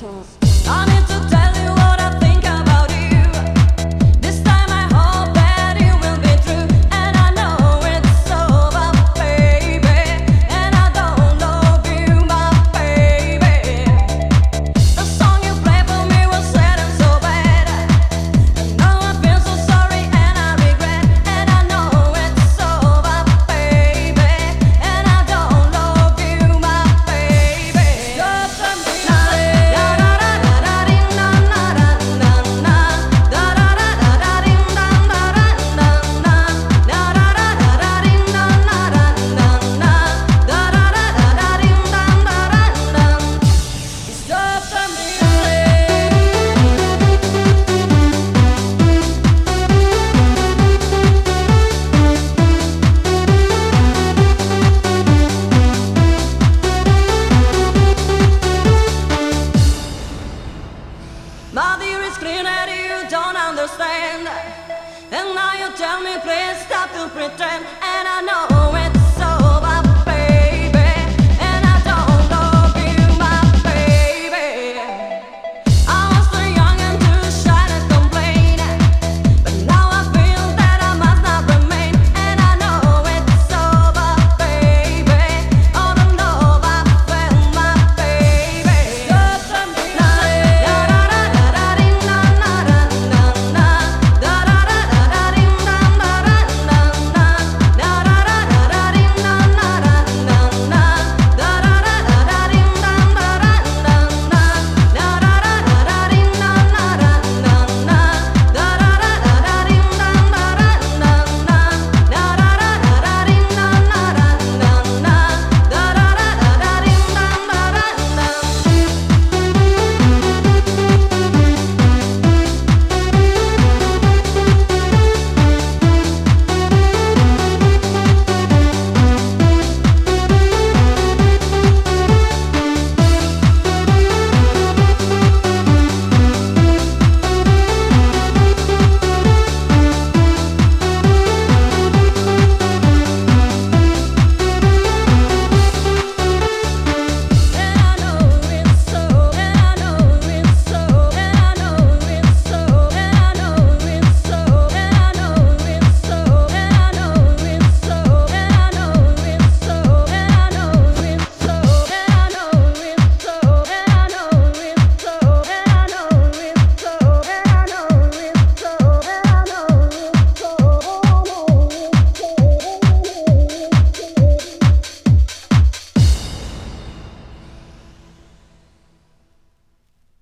I need to tell you what I think about you. This time I hope that it will be true. And I know it's over, baby. And I don't love you, my baby. The song you played for me was sad and so bad. And now I feel so sorry and I regret. And I know it's over, baby. And I don't love you, my baby. Stop the music. Da da da da da ding da da da da da. Da da da da da ding da da da da da. Da da da da da ding da da da da da. Da da da da da ding da da da da. Stop the music. My dear, it's clear that you don't understand. And now you tell me, please stop to pretend. And I know it's